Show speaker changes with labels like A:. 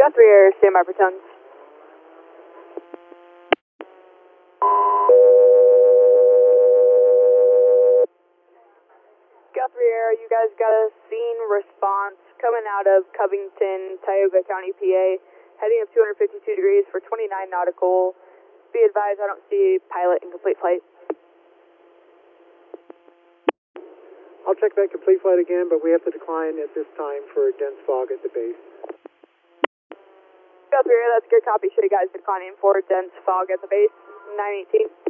A: Guthrie Air, stand by for tons. Guthrie Air, you guys got a scene response coming out of Covington, Tioga County, PA, heading up 252 degrees for 29 nautical. Be advised, I don't see pilot in complete flight.
B: I'll check that complete flight again, but we have to decline at this time for dense fog at the base.
A: Guthrie Air, that's a good copy. Should you guys declining for dense fog at the base, 918.